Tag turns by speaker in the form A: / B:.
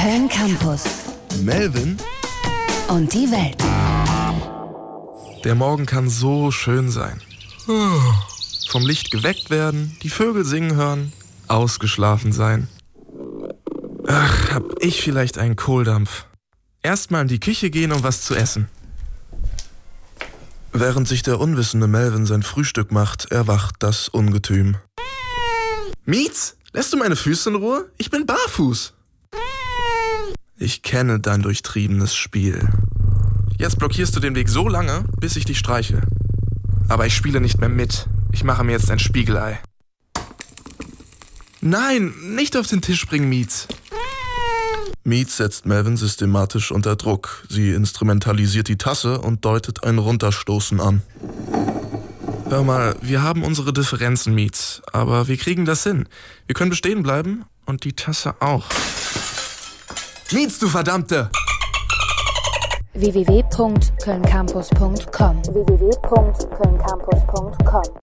A: Köln Campus.
B: Melvin
A: Und die Welt.
B: Der Morgen kann so schön sein. Vom Licht geweckt werden, die Vögel singen hören, ausgeschlafen sein. Ach, hab ich vielleicht einen Kohldampf. Erstmal in die Küche gehen, um was zu essen. Während sich der unwissende Melvin sein Frühstück macht, erwacht das Ungetüm. Mietz, lässt du meine Füße in Ruhe? Ich bin barfuß. Ich kenne dein durchtriebenes Spiel. Jetzt blockierst du den Weg so lange, bis ich dich streiche. Aber ich spiele nicht mehr mit. Ich mache mir jetzt ein Spiegelei. Nein, nicht auf den Tisch bringen, Mietz. Mietz setzt Melvin systematisch unter Druck. Sie instrumentalisiert die Tasse und deutet ein Runterstoßen an. Hör mal, wir haben unsere Differenzen, Mietz, aber wir kriegen das hin. Wir können bestehen bleiben und die Tasse auch. Mietz, du Verdammte!
A: www.kölncampus.com